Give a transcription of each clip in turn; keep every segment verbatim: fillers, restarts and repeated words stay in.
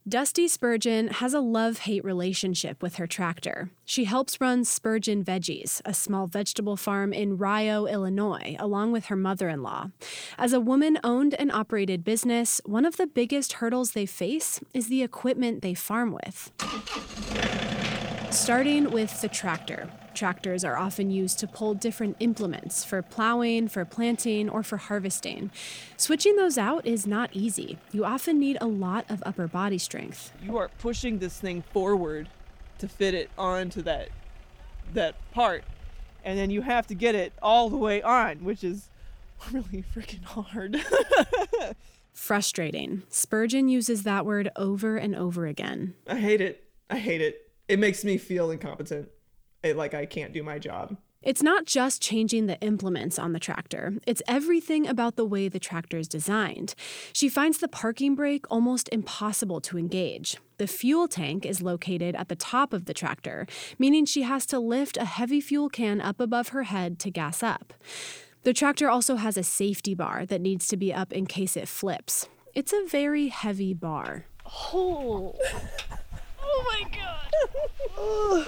Dusty Spurgeon has a love-hate relationship with her tractor. She helps run Spurgeon Veggies, a small vegetable farm in Rio, Illinois, along with her mother-in-law. As a woman-owned and operated business, one of the biggest hurdles they face is the equipment they farm with. Starting with the tractor. Tractors are often used to pull different implements for plowing, for planting, or for harvesting. Switching those out is not easy. You often need a lot of upper body strength. You are pushing this thing forward to fit it onto that that part, and then you have to get it all the way on, which is really freaking hard. Frustrating. Spurgeon uses that word over and over again. I hate it. I hate it. It makes me feel incompetent. It, like I can't do my job. It's not just changing the implements on the tractor. It's everything about the way the tractor is designed. She finds the parking brake almost impossible to engage. The fuel tank is located at the top of the tractor, meaning she has to lift a heavy fuel can up above her head to gas up. The tractor also has a safety bar that needs to be up in case it flips. It's a very heavy bar. Oh, oh my God.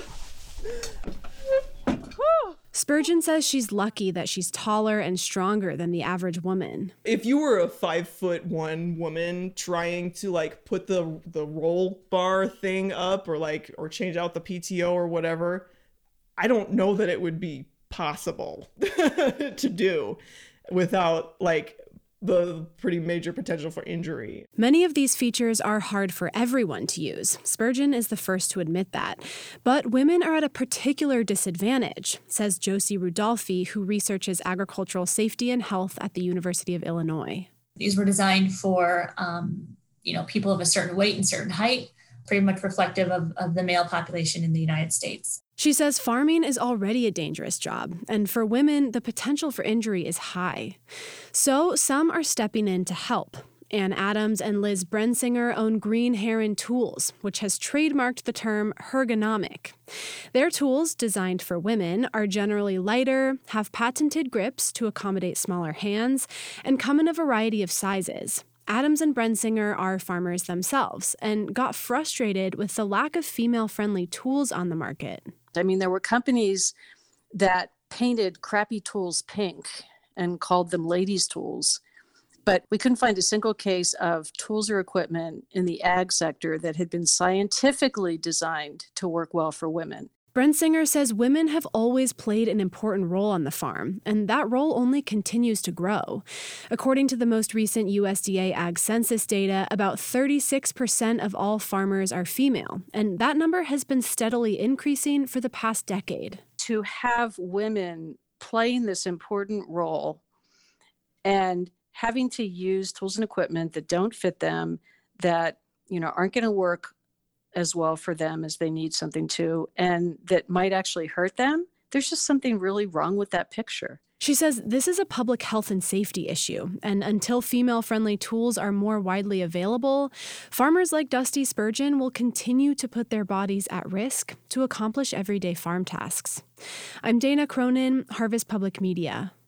Spurgeon says she's lucky that she's taller and stronger than the average woman. If you were a five foot one woman trying to like put the the roll bar thing up or like or change out the P T O or whatever, I don't know that it would be possible to do without like the pretty major potential for injury. Many of these features are hard for everyone to use. Spurgeon is the first to admit that. But women are at a particular disadvantage, says Josie Rudolphi, who researches agricultural safety and health at the University of Illinois. These were designed for, um, you know, people of a certain weight and certain height, pretty much reflective of, of the male population in the United States. She says farming is already a dangerous job, and for women, the potential for injury is high. So some are stepping in to help. Ann Adams and Liz Brensinger own Green Heron Tools, which has trademarked the term ergonomic. Their tools, designed for women, are generally lighter, have patented grips to accommodate smaller hands, and come in a variety of sizes. Adams and Brensinger are farmers themselves and got frustrated with the lack of female-friendly tools on the market. I mean, there were companies that painted crappy tools pink and called them ladies' tools, but we couldn't find a single case of tools or equipment in the ag sector that had been scientifically designed to work well for women. Brensinger says women have always played an important role on the farm, and that role only continues to grow. According to the most recent U S D A Ag Census data, about thirty-six percent of all farmers are female, and that number has been steadily increasing for the past decade. To have women playing this important role and having to use tools and equipment that don't fit them, that, you know, aren't going to work as well for them as they need something to, and that might actually hurt them, there's just something really wrong with that picture. She says this is a public health and safety issue, and until female-friendly tools are more widely available, farmers like Dusty Spurgeon will continue to put their bodies at risk to accomplish everyday farm tasks. I'm Dana Cronin, Harvest Public Media.